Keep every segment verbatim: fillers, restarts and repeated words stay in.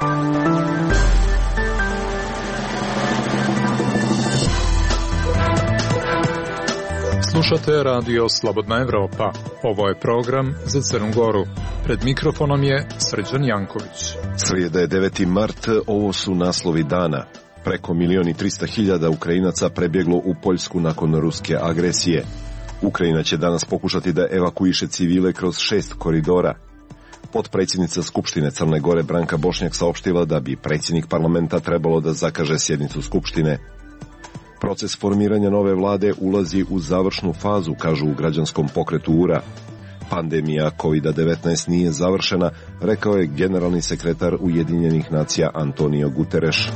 Slušate radio Slobodna Evropa. Ovo je program za Crnu Goru. Pred mikrofonom je Srđan Janković. Srijeda je deveti mart, ovo su naslovi dana. Preko milion i trista hiljada Ukrajinaca prebjeglo u Poljsku nakon ruske agresije. Ukrajina će danas pokušati da evakuiše civile kroz šest koridora. Potpredsjednica Skupštine Crne Gore Branka Bošnjak saopštila da bi predsjednik parlamenta trebalo da zakaže sjednicu Skupštine. Proces formiranja nove vlade ulazi u završnu fazu, kažu u građanskom pokretu U R A. Pandemija kovid devetnaest nije završena, rekao je generalni sekretar Ujedinjenih nacija Antonio Guterres.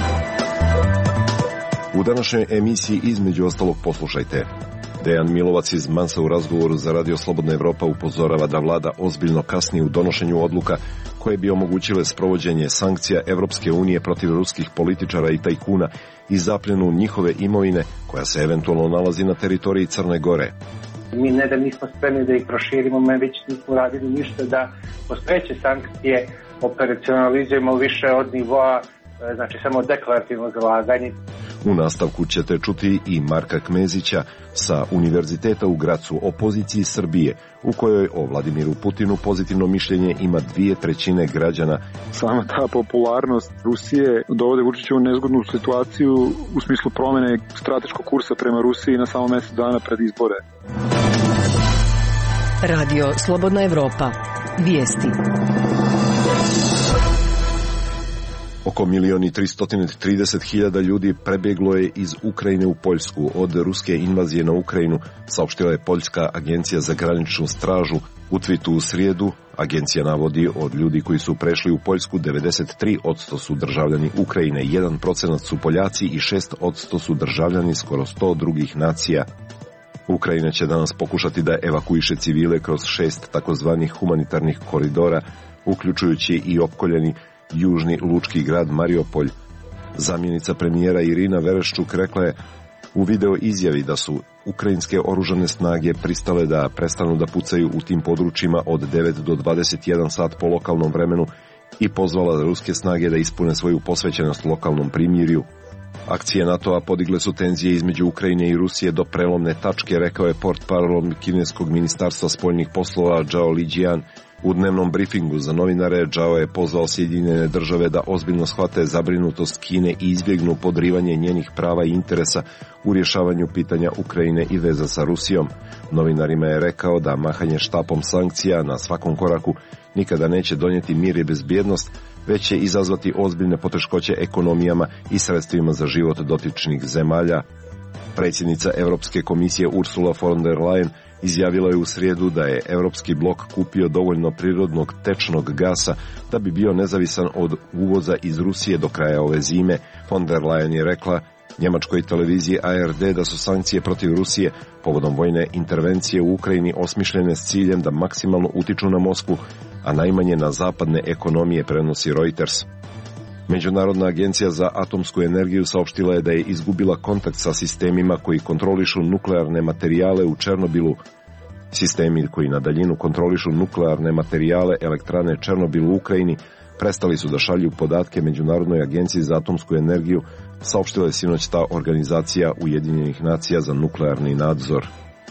U današnjoj emisiji između ostalog poslušajte. Dejan Milovac iz Mansa u razgovoru za radio Slobodna Evropa upozorava da vlada ozbiljno kasni u donošenju odluka koje bi omogućile sprovođenje sankcija Evropske unije protiv ruskih političara i tajkuna i zapljenu njihove imovine koja se eventualno nalazi na teritoriji Crne Gore. Mi ne da nismo spremni da ih proširimo, mi već nismo radili ništa da postojeće sankcije operacionalizujemo više od nivoa, znači samo deklarativno zalaganje. U nastavku ćete čuti i Marka Kmezića sa Univerziteta u Gracu o poziciji Srbije, u kojoj o Vladimiru Putinu pozitivno mišljenje ima dvije trećine građana. Sama ta popularnost Rusije dovode Vučića u nezgodnu situaciju u smislu promjene strateškog kursa prema Rusiji na samo mjesec dana pred izbore. Radio Slobodna Evropa. Vijesti. Oko milion i tristo trideset hiljada ljudi prebjeglo je iz Ukrajine u Poljsku od ruske invazije na Ukrajinu, saopštila je Poljska agencija za graničnu stražu. U twitu u srijedu agencija navodi od ljudi koji su prešli u Poljsku devedeset tri posto su državljani Ukrajine, jedan procenat su Poljaci i šest posto su državljani skoro sto drugih nacija. Ukrajina će danas pokušati da evakuiše civile kroz šest takozvanih humanitarnih koridora, uključujući i opkoljeni južni lučki grad Mariupolj. Zamjenica premijera Irina Vereščuk rekla je u video izjavi da su ukrajinske oružane snage pristale da prestanu da pucaju u tim područjima od devet do dvadeset jedan sat po lokalnom vremenu i pozvala ruske snage da ispune svoju posvećenost lokalnom primirju. Akcije NATO-a podigle su tenzije između Ukrajine i Rusije do prelomne tačke, rekao je portparol kineskog ministarstva spoljnih poslova Zhao Lijian. U dnevnom brifingu za novinare Zhao je pozvao Sjedinjene države da ozbiljno shvate zabrinutost Kine i izbjegnu podrivanje njenih prava i interesa u rješavanju pitanja Ukrajine i veza sa Rusijom. Novinarima je rekao da mahanje štapom sankcija na svakom koraku nikada neće donijeti mir i bezbjednost, već će izazvati ozbiljne poteškoće ekonomijama i sredstvima za život dotičnih zemalja. Predsjednica Europske komisije Ursula von der Leyen izjavila je u srijedu da je Europski blok kupio dovoljno prirodnog tečnog gasa da bi bio nezavisan od uvoza iz Rusije do kraja ove zime. Von der Leyen je rekla njemačkoj televiziji A R D da su sankcije protiv Rusije povodom vojne intervencije u Ukrajini osmišljene s ciljem da maksimalno utiču na Moskvu, a najmanje na zapadne ekonomije, prenosi Reuters. Međunarodna agencija za atomsku energiju saopštila je da je izgubila kontakt sa sistemima koji kontrolišu nuklearne materijale u Černobilu. Sistemi koji na daljinu kontrolišu nuklearne materijale elektrane Černobil u Ukrajini prestali su da šalju podatke Međunarodnoj agenciji za atomsku energiju, saopštila je sinoć ta organizacija Ujedinjenih nacija za nuklearni nadzor.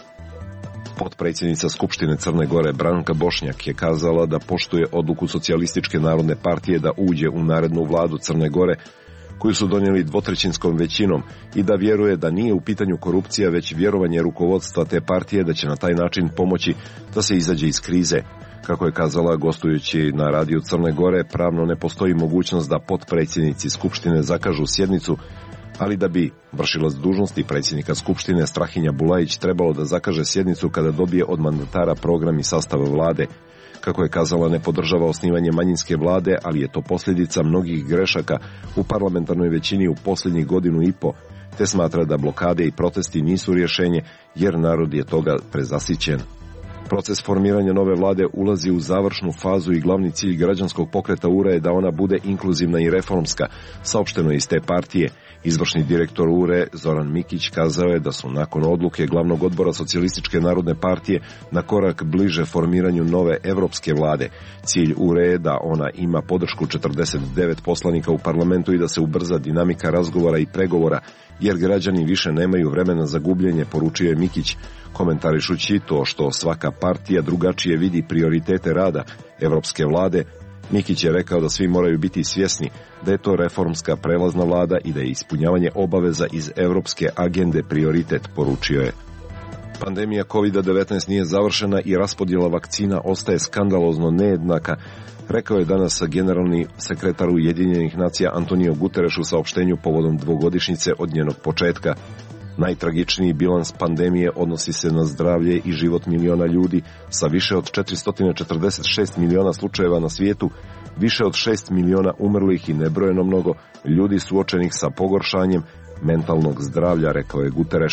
Potpredsjednica Skupštine Crne Gore Branka Bošnjak je kazala da poštuje odluku Socijalističke narodne partije da uđe u narednu vladu Crne Gore, koju su donijeli dvotrećinskom većinom, i da vjeruje da nije u pitanju korupcija, već vjerovanje rukovodstva te partije da će na taj način pomoći da se izađe iz krize. Kako je kazala gostujući na radiju Crne Gore, pravno ne postoji mogućnost da potpredsjednici Skupštine zakažu sjednicu, ali da bi vršilac dužnosti predsjednika Skupštine Strahinja Bulajić trebalo da zakaže sjednicu kada dobije od mandatara program i sastav vlade. Kako je kazala, ne podržava osnivanje manjinske vlade, ali je to posljedica mnogih grešaka u parlamentarnoj većini u posljednjih godinu i po, te smatra da blokade i protesti nisu rješenje, jer narod je toga prezasićen. Proces formiranja nove vlade ulazi u završnu fazu i glavni cilj građanskog pokreta U R E je da ona bude inkluzivna i reformska, saopšteno iz te partije. Izvršni direktor U R E Zoran Mikić kazao je da su nakon odluke glavnog odbora Socijalističke narodne partije na korak bliže formiranju nove evropske vlade. Cilj U R E je da ona ima podršku četrdeset devet poslanika u parlamentu i da se ubrza dinamika razgovora i pregovora, jer građani više nemaju vremena za gubljenje, poručio je Mikić, komentarišući to što svaka partija drugačije vidi prioritete rada evropske vlade. Mikić je rekao da svi moraju biti svjesni da je to reformska prelazna vlada i da je ispunjavanje obaveza iz evropske agende prioritet, poručio je. Pandemija kovid devetnaest nije završena i raspodjela vakcina ostaje skandalozno nejednaka, rekao je danas generalni sekretar Ujedinjenih nacija Antonio Guterres u saopštenju povodom dvogodišnjice od njenog početka. Najtragičniji bilans pandemije odnosi se na zdravlje i život miliona ljudi, sa više od četiristo četrdeset šest miliona slučajeva na svijetu, više od šest miliona umrlih i nebrojeno mnogo ljudi suočenih sa pogoršanjem mentalnog zdravlja, rekao je Guterres.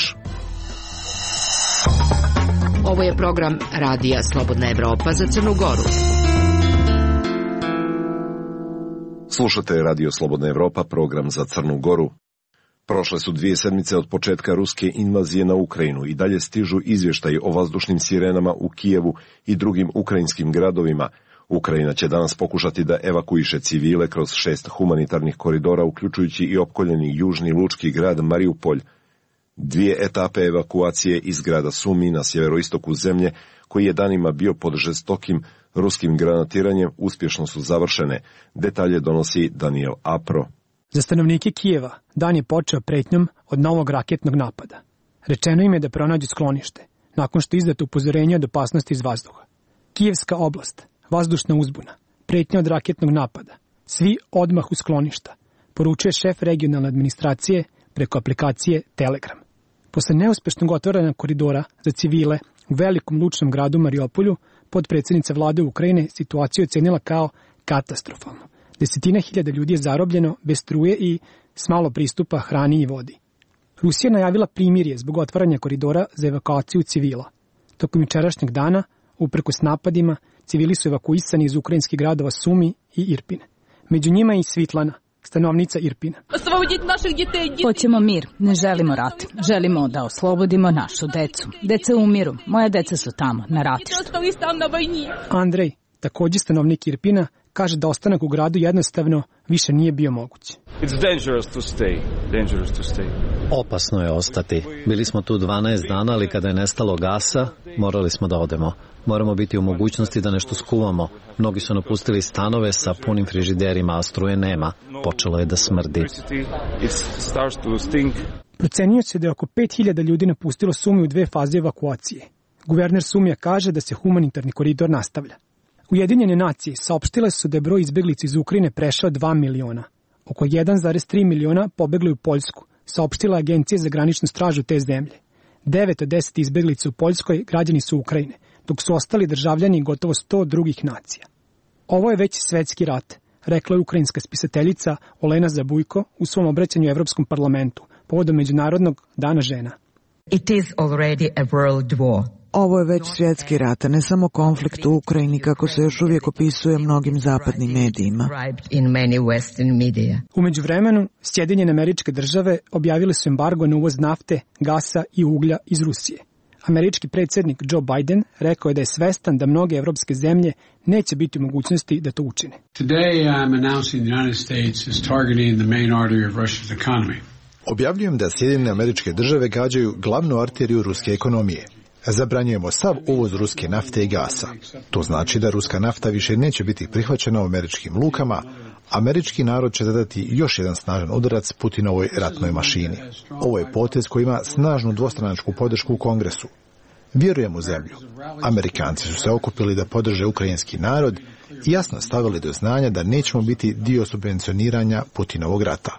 Ovo je program Radija Slobodna Evropa za Crnu Goru. Slušate Radio Slobodna Evropa, program za Crnu Goru. Prošle su dvije sedmice od početka ruske invazije na Ukrajinu i dalje stižu izvještaji o vazdušnim sirenama u Kijevu i drugim ukrajinskim gradovima. Ukrajina će danas pokušati da evakuiše civile kroz šest humanitarnih koridora, uključujući i opkoljeni južni lučki grad Mariupolj. Dvije etape evakuacije iz grada Sumi na sjeveroistoku zemlje, koji je danima bio pod žestokim ruskim granatiranjem, uspješno su završene. Detalje donosi Daniel Apro. Za stanovnike Kijeva dan je počeo pretnjom od novog raketnog napada. Rečeno im je da pronađu sklonište, nakon što je izdato upozorenje od opasnosti iz vazduha. Kijevska oblast, vazdušna uzbuna, pretnja od raketnog napada, svi odmah u skloništa, poručuje šef regionalne administracije preko aplikacije Telegram. Posle neuspešnog otvaranja koridora za civile u velikom lučnom gradu Mariupolju, potpredsjednica vlade Ukrajine situaciju ocenila kao katastrofalnu. Desetine hiljada ljudi je zarobljeno bez struje i s malo pristupa hrani i vodi. Rusija najavila primirje zbog otvaranja koridora za evakuaciju civila. Tokom jučerašnjeg dana, uprkos napadima, civili su evakuisani iz ukrajinskih gradova Sumi i Irpine. Među njima je i Svitlana, stanovnica Irpina. Hoćemo mir, ne želimo rat. Želimo da oslobodimo našu decu. Deca umiru, moja deca su tamo, na ratištu. Andrej, također stanovnik Irpina, kaže da ostanak u gradu jednostavno više nije bio moguć. Opasno je ostati. Bili smo tu dvanaest dana, ali kada je nestalo gasa, morali smo da odemo. Moramo biti u mogućnosti da nešto skuvamo. Mnogi su napustili stanove sa punim frižiderima, a struje nema. Počelo je da smrdi. Procenjuje se da je oko pet hiljada ljudi napustilo Sumi u dve faze evakuacije. Guverner Sumija kaže da se humanitarni koridor nastavlja. Ujedinjene nacije saopštile su da je broj izbeglica iz Ukrajine prešao dva miliona. Oko jedan zarez tri miliona pobegli u Poljsku, saopštila Agencija za graničnu stražu te zemlje. devet od deset izbeglica u Poljskoj građani su Ukrajine, dok su ostali državljani gotovo sto drugih nacija. Ovo je već svetski rat, rekla je ukrajinska spisateljica Olena Zabujko u svom obraćanju Evropskom parlamentu povodom Međunarodnog dana žena. It is already a world war. Ovo je već svjetski rat, a ne samo konflikt u Ukrajini, kako se još uvijek opisuje mnogim zapadnim medijima. U međuvremenu, Sjedinjene Američke Države objavile su embargo na uvoz nafte, gasa i uglja iz Rusije. Američki predsjednik Joe Biden rekao je da je svestan da mnoge evropske zemlje neće biti u mogućnosti da to učine. Objavljujem da Sjedinjene Američke Države gađaju glavnu arteriju ruske ekonomije. Zabranjujemo sav uvoz ruske nafte i gasa. To znači da ruska nafta više neće biti prihvaćena u američkim lukama. Američki narod će zadati još jedan snažan udarac Putinovoj ratnoj mašini. Ovo je potez koji ima snažnu dvostranačku podršku u Kongresu. Vjerujem u zemlju. Amerikanci su se okupili da podrže ukrajinski narod i jasno stavili do znanja da nećemo biti dio subvencioniranja Putinovog rata.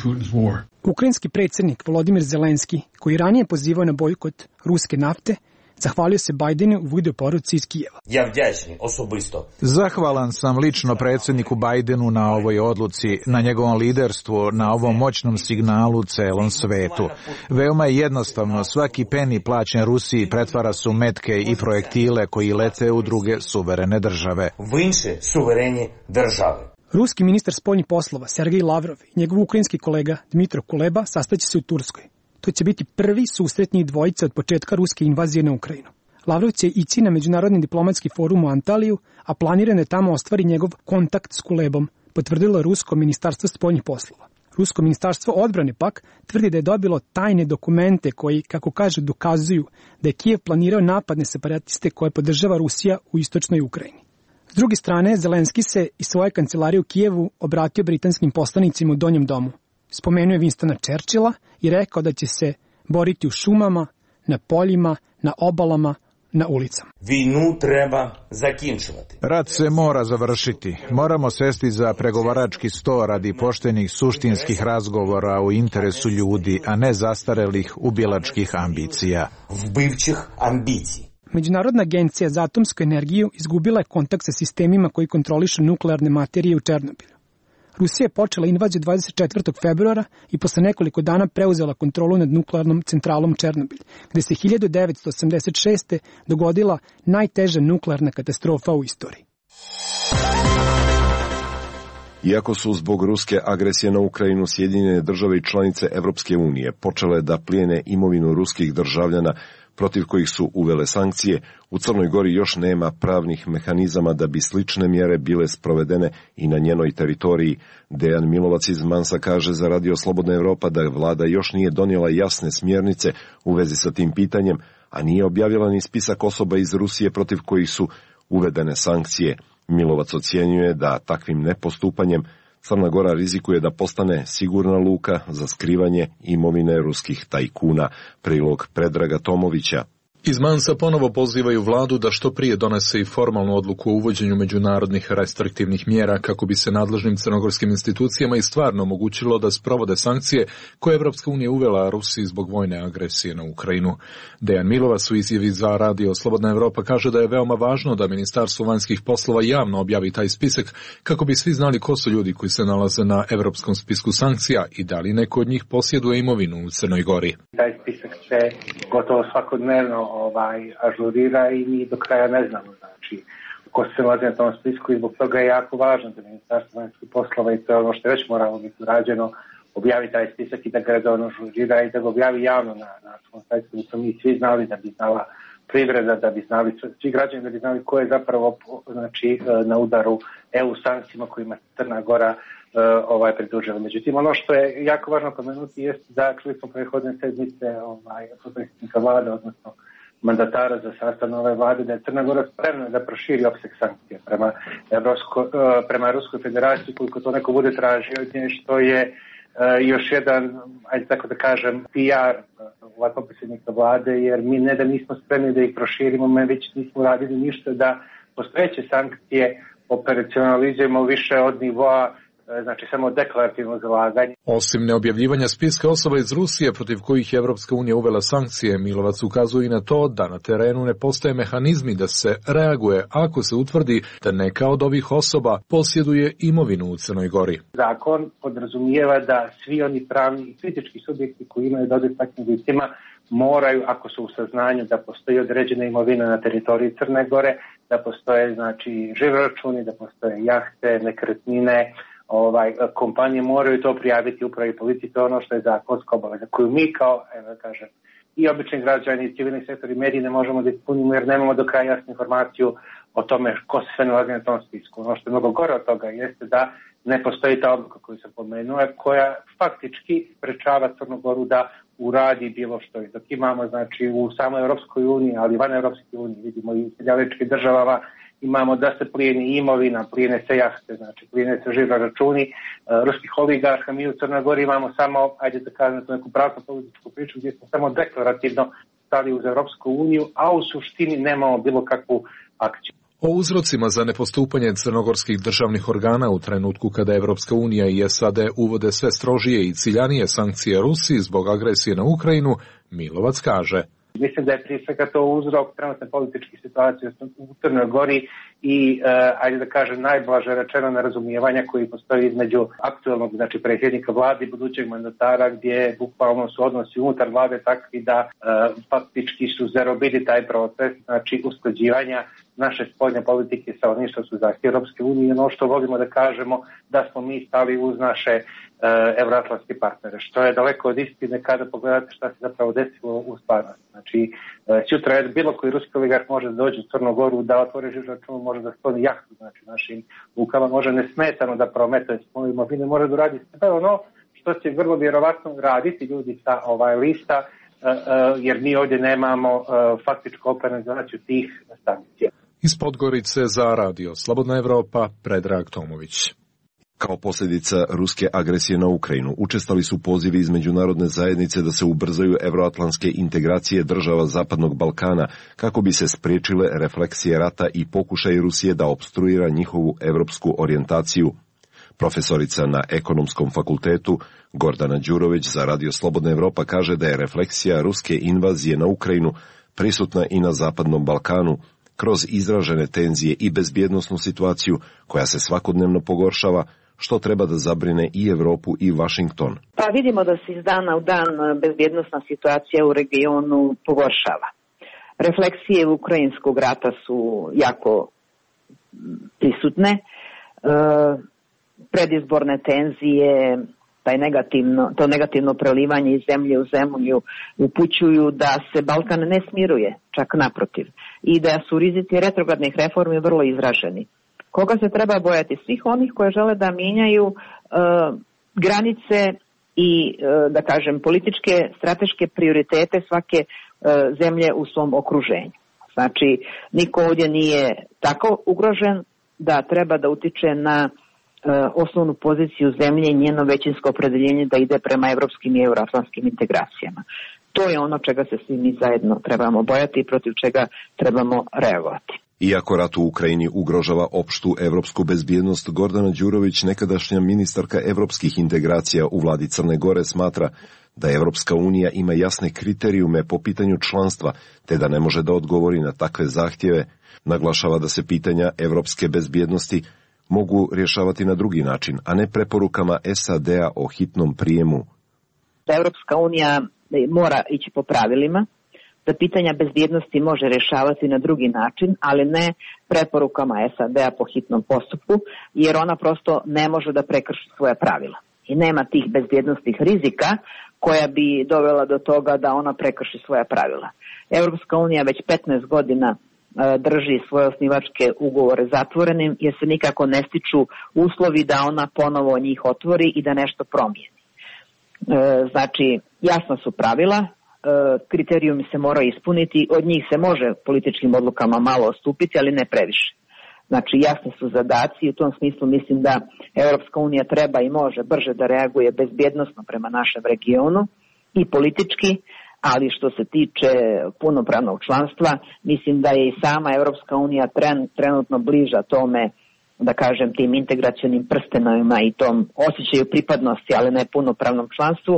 Ukrajinski predsjednik Volodimir Zelenski, koji ranije pozivao na bojkot ruske nafte, Zahvalio se Bajdenu u video poruci iz Kijeva. Ja vďačni osobisto. Zahvalan sam lično predsjedniku Bajdenu na ovoj odluci, na njegovom liderstvu, na ovom moćnom signalu celom svetu. Veoma je jednostavno, svaki peni plaćen Rusiji pretvara se u metke i projektile koji lete u druge suverene države. V inše suverene države. Ruski ministar spoljnih poslova Sergej Lavrov i njegov ukrajinski kolega Dmitro Kuleba sastaće se u Turskoj. To će biti prvi susret njih dvojice od početka ruske invazije na Ukrajinu. Lavrov će ići na međunarodni diplomatski forum u Antaliju, a planirano je tamo ostvari njegov kontakt s Kulebom, potvrdilo Rusko ministarstvo spoljnih poslova. Rusko ministarstvo odbrane pak tvrdi da je dobilo tajne dokumente koji, kako kažu, dokazuju da je Kijev planirao napadne separatiste koje podržava Rusija u istočnoj Ukrajini. S druge strane, Zelenski se iz svoje kancelarije u Kijevu obratio britanskim poslanicima u Donjem domu. Spomenuo je Winstona Churchilla i rekao da će se boriti u šumama, na poljima, na obalama, na ulicama. Vinu treba zakinčivati. Rat se mora završiti. Moramo sesti za pregovarački sto radi poštenih suštinskih razgovora u interesu ljudi, a ne zastarelih ubilačkih ambicija. Vbivčih ambicija. Međunarodna agencija za atomsku energiju izgubila je kontakt sa sistemima koji kontrolišu nuklearne materije u Černobilu. Rusija je počela invaziju dvadeset četvrtog februara i posle nekoliko dana preuzela kontrolu nad nuklearnom centralom Černobil, gde se hiljadu devetsto osamdeset šeste. dogodila najteža nuklearna katastrofa u istoriji. Iako su zbog ruske agresije na Ukrajinu Sjedinjene države i članice Evropske unije počele da plijene imovinu ruskih državljana protiv kojih su uvele sankcije, u Crnoj Gori još nema pravnih mehanizama da bi slične mjere bile sprovedene i na njenoj teritoriji. Dejan Milovac iz Mansa kaže za Radio Slobodna Evropa da vlada još nije donijela jasne smjernice u vezi sa tim pitanjem, a nije objavila ni spisak osoba iz Rusije protiv kojih su uvedene sankcije. Milovac ocjenjuje da takvim nepostupanjem Crna Gora rizikuje da postane sigurna luka za skrivanje imovine ruskih tajkuna. Prilog Predraga Tomovića. Iz Mansa ponovo pozivaju vladu da što prije donese i formalnu odluku o uvođenju međunarodnih restriktivnih mjera kako bi se nadležnim crnogorskim institucijama i stvarno omogućilo da sprovode sankcije koje Evropska unija uvela Rusiji zbog vojne agresije na Ukrajinu. Dejan Milovac u izjavi za Radio Slobodna Evropa kaže da je veoma važno da Ministarstvo vanjskih poslova javno objavi taj spisak kako bi svi znali ko su ljudi koji se nalaze na evropskom spisku sankcija i da li neko od njih posjeduje imovinu u Crnoj Gori. Taj spisak se gotovo svakodnevno ovaj, ažurira i mi do kraja ne znamo, znači, ko se nalazi na tom spisku i zbog toga je jako važno da Ministarstvo vanjskih poslova i to je ono što je već moralo biti urađeno, objavi taj spisak i da ga redovno ažurira i da ga objavi javno na, na svom sajtu, da smo mi svi znali, da bi znala privreda, da bi znali svi građani, da bi znali ko je zapravo znači, na udaru E U sankcijama kojima Crna Gora ovaj pridružila. Međutim, ono što je jako važno pomenuti jeste da čuli smo prethodne sedmice ovaj, potpredsjednika vlade, odnosno mandatara za sastav nove vlade, da je Crna Gora spremna da proširi opseg sankcija prema, Evropsko, prema Ruskoj federaciji, koliko to neko bude tražio od nje, što je još jedan, ajde tako da kažem, P R ovakva predsjednika vlade, jer mi ne da nismo spremni da ih proširimo, mi već nismo radili ništa da postojeće sankcije operacionalizujemo više od nivoa, znači samo deklarativno zalaganje. Osim neobjavljivanja spiska osoba iz Rusije protiv kojih je Evropska unija uvela sankcije, Milovac ukazuje i na to da na terenu ne postoje mehanizmi da se reaguje ako se utvrdi da neka od ovih osoba posjeduje imovinu u Crnoj Gori. Zakon podrazumijeva da svi oni pravni i fizički subjekti koji imaju dodir takvim licima moraju, ako su u saznanju da postoji određena imovina na teritoriji Crne Gore, da postoje znači žiroračuni, da postoje jahte, nekretnine, ovaj, kompanije moraju to prijaviti upravi policiji, to je ono što je zakonska obaveza koju mi kao, evo kažem, i obični građani i civilni sektor i mediji ne možemo da ispunimo jer nemamo do kraja jasnu informaciju o tome ko se sve nalazi na tom spisku. Ono što je mnogo gore od toga jeste da ne postoji ta odluka koju sam pomenuo, koja faktički sprečava Crnu Goru da uradi bilo što. I dok imamo znači u samoj Europskoj uniji, ali van Europske unije, vidimo i u Sjedinjenim državama, imamo da se plijeni imovina, plijene se jahte, znači plijene se žiroračuni uh, ruskih oligarha. Mi u Crnoj Gori imamo samo, ajde da kažem, neku pravnu političku priču gdje smo samo deklarativno stali uz Europsku uniju, a u suštini nemamo bilo kakvu akciju. O uzrocima za nepostupanje crnogorskih državnih organa u trenutku kada Evropska unija i S A D uvode sve strožije i ciljanije sankcije Rusiji zbog agresije na Ukrajinu, Milovac kaže. Mislim da je prije svega to uzrok trenutne političke situacije u Crnoj Gori i, uh, ajde da kažem, najblaže rečeno nerazumijevanja koji postoji između aktualnog, znači predsjednika vlade i budućeg mandatara, gdje bukvalno su odnosi unutar vlade takvi da uh, faktički su zarobili taj proces, znači usklađivanja naše spoljne politike sa onim što su zahtjevi Europske unije, ono što volimo da kažemo da smo mi stali uz naše uh, evroatlantske partnere, što je daleko od istine kada pogledate šta se zapravo desilo u stvarnosti. Znači, uh, sutra je bilo koji ruski oligarh može da dođe u Crnu Goru, da otvori žiro račun, može da skloni jahtu, znači našim lukama, može nesmetano da prometuje svoju imovinu, može da uradi sve ono što će vrlo vjerovatno raditi ljudi sa ovaj lista, uh, uh, jer mi ovdje nemamo uh, faktičku operacionalizaciju tih sankcija. Iz Podgorice za radio Slobodna Evropa, Predrag Tomović. Kao posljedica ruske agresije na Ukrajinu, učestali su pozivi iz međunarodne zajednice da se ubrzaju evroatlantske integracije država Zapadnog Balkana kako bi se spriječile refleksije rata i pokušaj Rusije da opstruira njihovu evropsku orijentaciju. Profesorica na Ekonomskom fakultetu Gordana Đurović za radio Slobodna Evropa kaže da je refleksija ruske invazije na Ukrajinu prisutna i na Zapadnom Balkanu, kroz izražene tenzije i bezbjednosnu situaciju koja se svakodnevno pogoršava, što treba da zabrine i Evropu i Vašington. Pa vidimo da se iz dana u dan bezbjednosna situacija u regionu pogoršava. Refleksije ukrajinskog rata su jako prisutne. E, predizborne tenzije, taj negativno, to negativno prelivanje iz zemlje u zemlju upućuju da se Balkan ne smiruje, čak naprotiv, i da su rizici retrogradnih reformi vrlo izraženi. Koga se treba bojati? Svih onih koje žele da mijenjaju uh, granice i, uh, da kažem, političke, strateške prioritete svake uh, zemlje u svom okruženju. Znači, niko ovdje nije tako ugrožen da treba da utiče na osnovnu poziciju zemlje i njeno većinsko opredeljenje da ide prema evropskim i euroatlantskim integracijama. To je ono čega se svi mi zajedno trebamo bojati i protiv čega trebamo reagovati. Iako rat u Ukrajini ugrožava opštu evropsku bezbjednost, Gordana Đurović, nekadašnja ministarka evropskih integracija u vladi Crne Gore, smatra da Evropska unija ima jasne kriterijume po pitanju članstva, te da ne može da odgovori na takve zahtjeve. Naglašava da se pitanja evropske bezbjednosti mogu rješavati na drugi način, a ne preporukama S A D-a o hitnom prijemu. Da Evropska unija mora ići po pravilima, da pitanja bezbjednosti može rješavati na drugi način, ali ne preporukama S A D-a po hitnom postupku, jer ona prosto ne može da prekrši svoja pravila. I nema tih bezbjednostnih rizika koja bi dovela do toga da ona prekrši svoja pravila. Evropska unija već petnaest godina drži svoje osnivačke ugovore zatvorenim, jer se nikako ne stiču uslovi da ona ponovo njih otvori i da nešto promijeni. Znači, jasna su pravila, kriterijumi se moraju ispuniti, od njih se može političkim odlukama malo odstupiti, ali ne previše. Znači, jasni su zadaci i u tom smislu mislim da Europska unija treba i može brže da reaguje bezbjednosno prema našem regionu i politički, ali što se tiče punopravnog članstva, mislim da je i sama Europska unija tren, trenutno bliža tome, da kažem, tim integracionim prstenovima i tom osjećaju pripadnosti, ali ne punopravnom članstvu, e,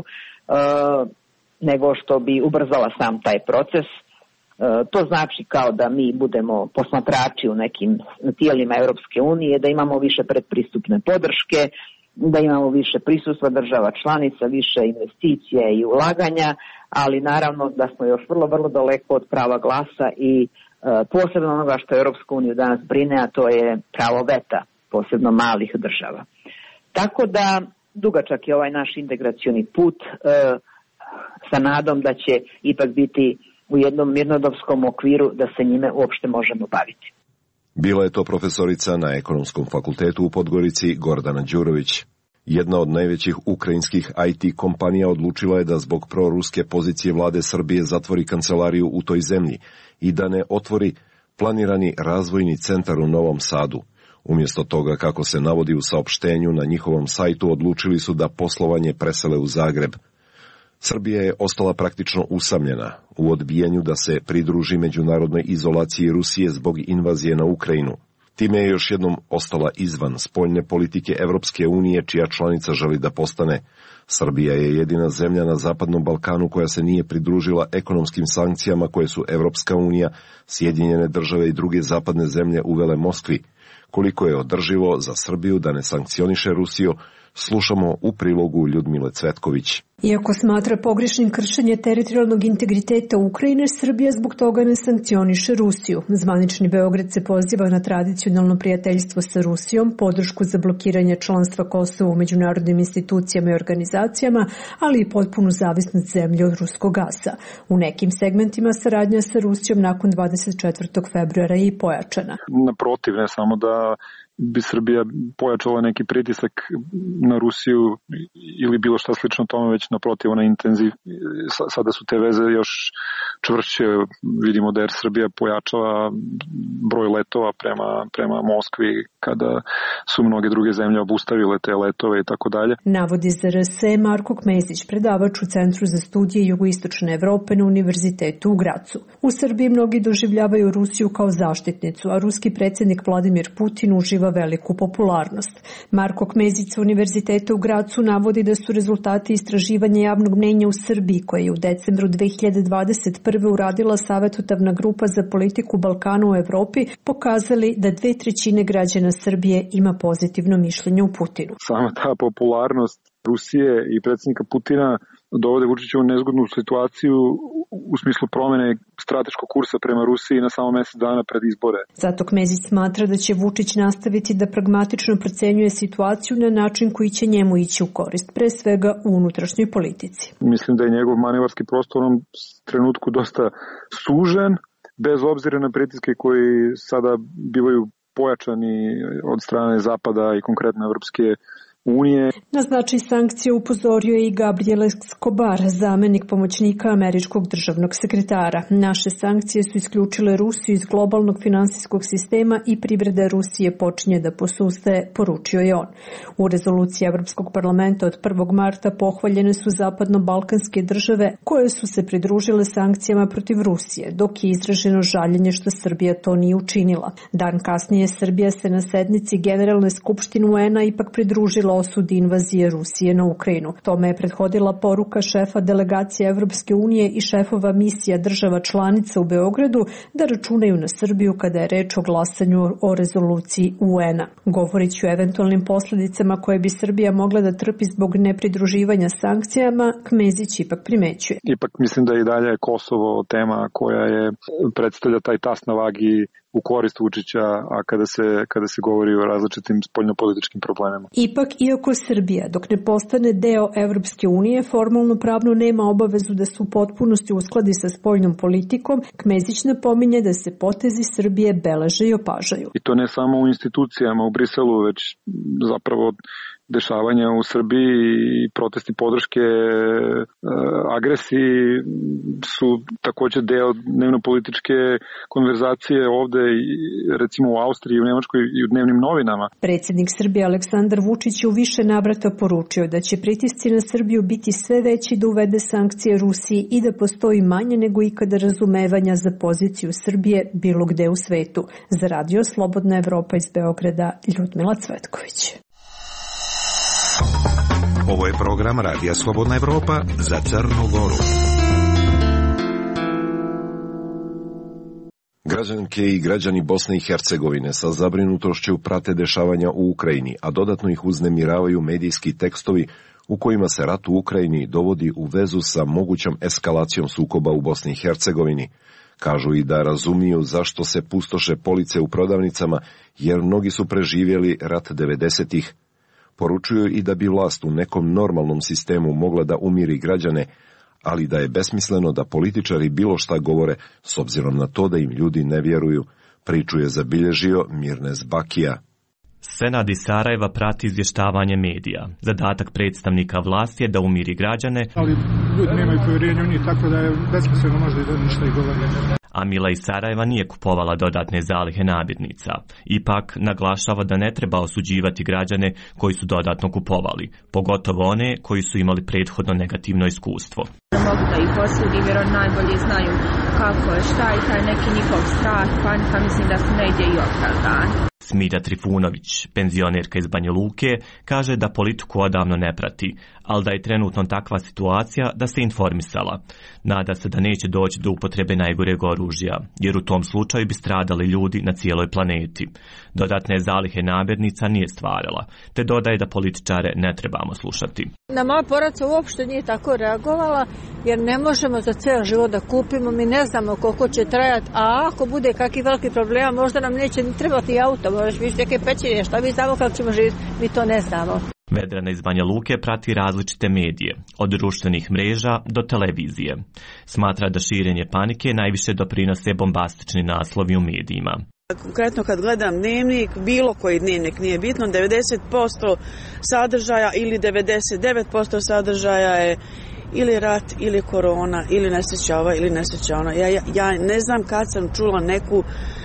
nego što bi ubrzala sam taj proces. E, to znači kao da mi budemo posmatrači u nekim tijelima Europske unije, da imamo više predpristupne podrške, da imamo više prisustva država članica, više investicija i ulaganja, ali naravno da smo još vrlo, vrlo daleko od prava glasa i e, posebno onoga što Europsku uniju danas brine, a to je pravo veta, posebno malih država. Tako da dugačak je ovaj naš integracioni put e, sa nadom da će ipak biti u jednom mirnodopskom okviru da se njime uopšte možemo baviti. Bila je to profesorica na Ekonomskom fakultetu u Podgorici Gordana Đurović. Jedna od najvećih ukrajinskih I T kompanija odlučila je da zbog proruske pozicije vlade Srbije zatvori kancelariju u toj zemlji i da ne otvori planirani razvojni centar u Novom Sadu. Umjesto toga, kako se navodi u saopštenju na njihovom sajtu, odlučili su da poslovanje presele u Zagreb. Srbija je ostala praktično usamljena u odbijanju da se pridruži međunarodnoj izolaciji Rusije zbog invazije na Ukrajinu. Time je još jednom ostala izvan spoljne politike Evropske unije, čija članica želi da postane. Srbija je jedina zemlja na Zapadnom Balkanu koja se nije pridružila ekonomskim sankcijama koje su Evropska unija, Sjedinjene države i druge zapadne zemlje uvele Moskvi. Koliko je održivo za Srbiju da ne sankcioniše Rusiju, slušamo u prilogu Ljudmile Cvetković. Iako smatra pogrešnim kršenje teritorijalnog integriteta Ukrajine, Srbija zbog toga ne sankcioniše Rusiju. Zvanični Beograd se poziva na tradicionalno prijateljstvo sa Rusijom, podršku za blokiranje članstva Kosova u međunarodnim institucijama i organizacijama, ali i potpunu zavisnost zemlje od ruskog gasa. U nekim segmentima saradnja sa Rusijom nakon dvadeset četvrtog februara je i pojačana. Naprotiv, ne samo da bi Srbija pojačala neki pritisak na Rusiju ili bilo šta slično tome, već naprotiv ona intenziv. Sada su te veze još čvršće, vidimo da je Srbija pojačava broj letova prema, prema Moskvi kada su mnoge druge zemlje obustavile te letove i tako dalje. Navodi za R S Marko Kmezić, predavač u Centru za studije jugoistočne Evrope na Univerzitetu u Gracu. U Srbiji mnogi doživljavaju Rusiju kao zaštitnicu, a ruski predsjednik Vladimir Putin uživa veliku popularnost. Marko Kmezić sa Univerziteta u Gracu navodi da su rezultati istraživanja javnog mnjenja u Srbiji, koje je u decembru dve hiljade dvadeset prve uradila Savetodavna grupa za politiku Balkana u Evropi, pokazali da dve trećine građana Srbije ima pozitivno mišljenje u Putinu. Sama ta popularnost Rusije i predsjednika Putina dovode Vučića u nezgodnu situaciju u smislu promene strateškog kursa prema Rusiji na samo mjesec dana pred izbore. Zato Kmezić smatra da će Vučić nastaviti da pragmatično procenjuje situaciju na način koji će njemu ići u korist, pre svega u unutrašnjoj politici. Mislim da je njegov manevarski prostor u onom trenutku dosta sužen, bez obzira na pritiske koji sada bivaju pojačani od strane Zapada i konkretno Evropske unije. Na značaj sankcije upozorio je i Gabriel Escobar, zamenik pomoćnika američkog državnog sekretara. Naše sankcije su isključile Rusiju iz globalnog finansijskog sistema i privreda Rusije počinje da posustaje, poručio je on. U rezoluciji Evropskog parlamenta od prvog marta pohvaljene su zapadno-balkanske države koje su se pridružile sankcijama protiv Rusije, dok je izraženo žaljenje što Srbija to nije učinila. Dan kasnije Srbija se na sednici Generalne skupštine U N-a ipak pridružila osudi invazije Rusije na Ukrajinu. Tome je prethodila poruka šefa delegacije Evropske unije i šefova misija država članica u Beogradu da računaju na Srbiju kada je reč o glasanju o rezoluciji U N-a. Govorići o eventualnim posljedicama koje bi Srbija mogla da trpi zbog nepridruživanja sankcijama, Kmezić ipak primećuje. Ipak mislim da i dalje Kosovo tema koja je predstavlja taj tas na vagi u korist Vučića, a kada se, kada se govori o različitim spoljnopolitičkim problemima. Ipak, iako Srbija, dok ne postane deo Evropske unije, formalno pravno nema obavezu da se u potpunosti uskladi sa spoljnom politikom, Kmezić napominje da se potezi Srbije beleže i opažaju. I to ne samo u institucijama u Briselu, već zapravo dešavanja u Srbiji i protesti podrške e, agresiji su također deo dnevno-političke konverzacije ovde, recimo u Austriji, u Nemačkoj i u dnevnim novinama. Predsjednik Srbije Aleksandar Vučić je u više navrata poručio da će pritisci na Srbiju biti sve veći da uvede sankcije Rusiji i da postoji manje nego ikada razumevanja za poziciju Srbije bilo gde u svetu. Za Radio Slobodna Evropa iz Beograda, Ljudmila Cvetković. Ovo je program Radija Slobodna Evropa za Crnu Goru. Građanke i građani Bosne i Hercegovine sa zabrinutošću prate dešavanja u Ukrajini, a dodatno ih uznemiravaju medijski tekstovi u kojima se rat u Ukrajini dovodi u vezu sa mogućom eskalacijom sukoba u Bosni i Hercegovini. Kažu i da razumiju zašto se pustoše police u prodavnicama, jer mnogi su preživjeli rat devedesetih. Poručuju i da bi vlast u nekom normalnom sistemu mogla da umiri građane, ali da je besmisleno da političari bilo šta govore s obzirom na to da im ljudi ne vjeruju, priču je zabilježio Mirnes Bakija. Senad iz Sarajeva prati izvještavanje medija. Zadatak predstavnika vlasti je da umiri građane, ali ljudi nemaju povjerenja u njih, tako da je besmisleno možda i da ništa i govori. A Mila iz Sarajeva nije kupovala dodatne zalihe namirnica. Ipak naglašava da ne treba osuđivati građane koji su dodatno kupovali, pogotovo one koji su imali prethodno negativno iskustvo. Mogu da ih osudim jer oni najbolje znaju kako je, šta je taj neki njihov strah, panika, mislim da su negdje i opravdani. Smilja Trifunović, penzionerka iz Banja Luke, kaže da politiku odavno ne prati, ali da je trenutno takva situacija da se informisala. Nada se da neće doći do upotrebe najgoreg oružja, jer u tom slučaju bi stradali ljudi na cijeloj planeti. Dodatne zalihe namirnica nije stvarala, te dodaje da političare ne trebamo slušati. Na moja porodica uopšte nije tako reagovala, jer ne možemo za cijel život da kupimo, mi ne znamo koliko će trajati, a ako bude kakvi veliki problema, možda nam neće ni trebati auto, možeš više neke pećine, šta mi znamo kako ćemo živjeti, mi to ne znamo. Vedrana iz Banja Luke prati različite medije, od društvenih mreža do televizije. Smatra da širenje panike najviše doprinose bombastični naslovi u medijima. Konkretno kad gledam dnevnik, bilo koji dnevnik, nije bitno, devedeset posto sadržaja ili devedeset devet posto sadržaja je ili rat, ili korona, ili nesreća ova, ili nesreća ona. Ja, ja, ja ne znam kad sam čula neku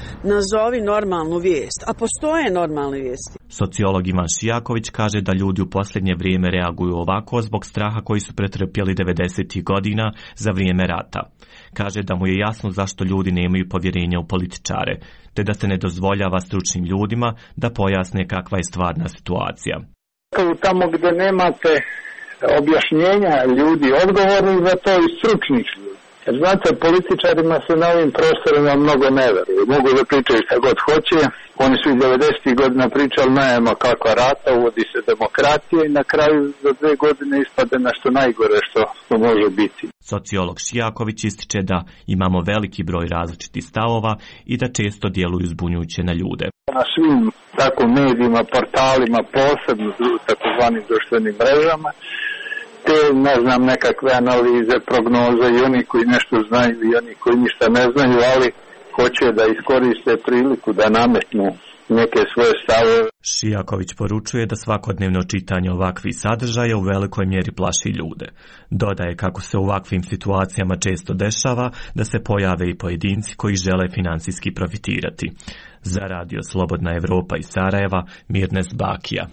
nazovi normalnu vijest, a postoje normalne vijesti. Sociolog Ivan Šijaković kaže da ljudi u posljednje vrijeme reaguju ovako zbog straha koji su pretrpjeli devedesetih godina za vrijeme rata. Kaže da mu je jasno zašto ljudi nemaju povjerenja u političare, te da se ne dozvoljava stručnim ljudima da pojasne kakva je stvarna situacija. Tamo gdje nemate objašnjenja ljudi odgovorni za to i stručnih ljudi. Jer znate, političarima se na ovim prostorima mnogo ne veruje. Mogu da pričaju šta god hoće. Oni su i devedesetih godina pričali najema kakva rata, uvodi se demokratija i na kraju za dve godine ispade nešto najgore što, što može biti. Sociolog Šijaković ističe da imamo veliki broj različitih stavova i da često djeluju zbunjujuće na ljude. Na svim tako medijima, portalima, posebno takozvanim društvenim mrežama, te, ne znam, nekakve analize, prognoze i oni koji nešto znaju i oni koji ništa ne znaju, ali hoće da iskoriste priliku da nametnu neke svoje stavove. Šijaković poručuje da svakodnevno čitanje ovakvih sadržaja u velikoj mjeri plaši ljude. Dodaje kako se u ovakvim situacijama često dešava da se pojave i pojedinci koji žele financijski profitirati. Za Radio Slobodna Evropa iz Sarajeva, Mirnes Bakija.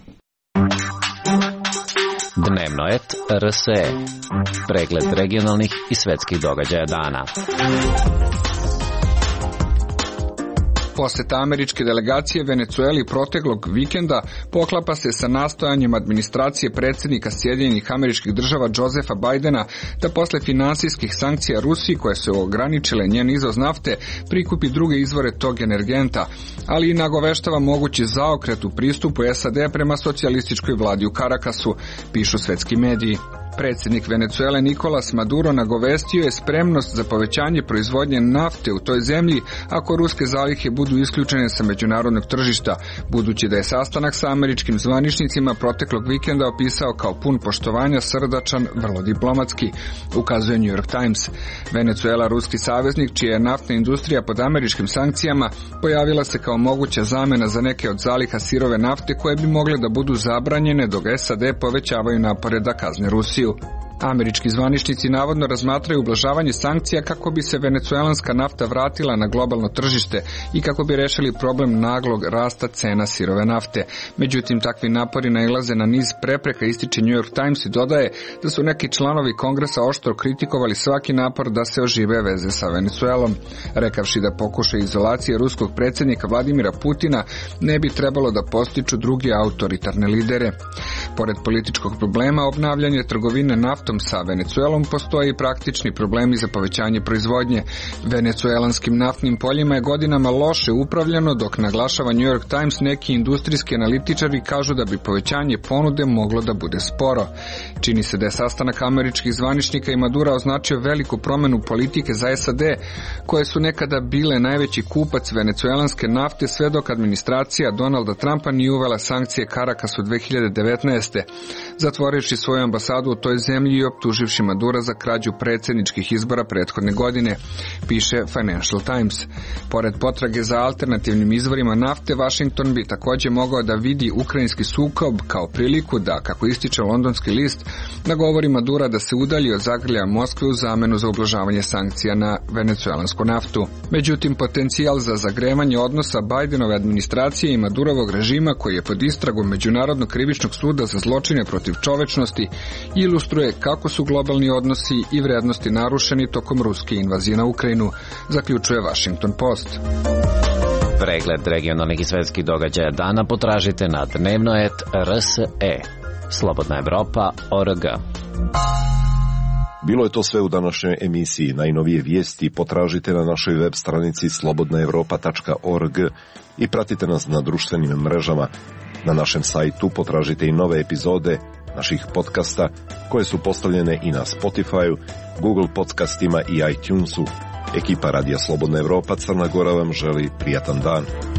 Dnevno et R S E. Pregled regionalnih i svetskih događaja dana. Poseta američke delegacije Venecueli proteklog vikenda poklapa se sa nastojanjem administracije predsjednika Sjedinjenih Američkih Država Josefa Bidena da posle finansijskih sankcija Rusiji koje su ograničile njen izvoz nafte prikupi druge izvore tog energenta, ali i nagoveštava mogući zaokret u pristupu S A D prema socijalističkoj vladi u Karakasu, pišu svetski mediji. Predsjednik Venecuele Nicolas Maduro nagovestio je spremnost za povećanje proizvodnje nafte u toj zemlji ako ruske zalihe budu isključene sa međunarodnog tržišta, budući da je sastanak sa američkim zvaničnicima proteklog vikenda opisao kao pun poštovanja, srdačan, vrlo diplomatski, ukazuje New York Times. Venecuela, ruski saveznik, čija je naftna industrija pod američkim sankcijama, pojavila se kao moguća zamena za neke od zaliha sirove nafte koje bi mogle da budu zabranjene dok S A D povećavaju napore da kazne Rusiju. Američki zvaničnici navodno razmatraju ublažavanje sankcija kako bi se venecuelanska nafta vratila na globalno tržište i kako bi rešili problem naglog rasta cena sirove nafte. Međutim, takvi napori nailaze na niz prepreka, ističe New York Times i dodaje da su neki članovi kongresa oštro kritikovali svaki napor da se ožive veze sa Venecuelom, rekavši da pokušaj izolacije ruskog predsjednika Vladimira Putina ne bi trebalo da postiču drugi autoritarne lidere. Pored političkog problema obnavljanje trgovine naftom sa Venecuelom postoje i praktični problemi za povećanje proizvodnje. Venecuelanskim naftnim poljima je godinama loše upravljano, dok, naglašava New York Times, neki industrijski analitičari kažu da bi povećanje ponude moglo da bude sporo. Čini se da je sastanak američkih zvaničnika i Madura označio veliku promjenu politike za S A D, koje su nekada bile najveći kupac venecuelanske nafte sve dok administracija Donalda Trumpa nije uvela sankcije Karakasu dve hiljade devetnaeste. Zatvorivši svoju ambasadu u toj zemlji i optuživši Madura za krađu predsjedničkih izbora prethodne godine, piše Financial Times. Pored potrage za alternativnim izvorima nafte, Washington bi također mogao da vidi ukrajinski sukob kao priliku da, kako ističe londonski list, nagovori Madura da se udalji od zagrljaja Moskve u zamenu za ublažavanje sankcija na venecuelansku naftu. Međutim, potencijal za zagrevanje odnosa Bidenove administracije i Madurovog režima, koji je pod istragom Međunarodnog krivičnog suda za zločine protiv čovečnosti, ilustruje kako su globalni odnosi i vrednosti narušeni tokom ruske invazije na Ukrajinu, zaključuje Washington Post. Pregled regionalnih i svetskih događaja dana potražite na dnevno et er es e. Slobodna Evropa tačka org. Bilo je to sve u današnjoj emisiji. Najnovije vijesti potražite na našoj web stranici slobodna evropa tačka org i pratite nas na društvenim mrežama. Na našem sajtu potražite i nove epizode naših podcasta koje su postavljene i na Spotify, Google podcastima i iTunesu. Ekipa Radija Slobodna Evropa Crna Gora vam želi prijatan dan.